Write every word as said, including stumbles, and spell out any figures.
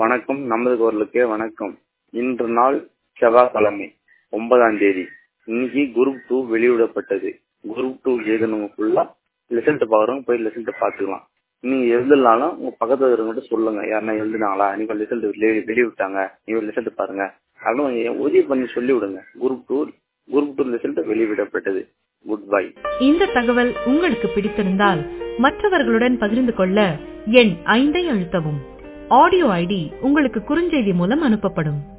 வணக்கம். நமது குரலுக்கே வணக்கம். இன்று நாள் செவ்வாய்க்கிழமை ஒன்பதாம் தேதி. இன்னைக்கு குரூப் டூ வெளியிடப்பட்டது. குரூப் டூ எழுதணும் ஃபுல்லா ரிசல்ட் பாக்குறவங்க போய் ரிசல்ட் பாத்துக்கலாம். நீங்க எழுதலாலும் உங்க பக்கத்துல இருக்கிறவங்க சொல்லுங்க, யாருன்னா எழுதுனாங்களா, நீங்க ரிசல்ட் வெளியிட்டாங்க, நீங்க ரிசல்ட் பாருங்க அப்படின்னு உதவி பண்ணி சொல்லி விடுங்க. Group two group two result வெளியிடப்பட்டது. Goodbye. இந்த தகவல் உங்களுக்கு பிடித்திருந்தால் மற்றவர்களுடன் பகிர்ந்து கொள்ள எண் ஐந்தை அழுத்தவும். ஆடியோ ஐடி உங்களுக்கு குறுஞ்செய்தி மூலம் அனுப்பப்படும்.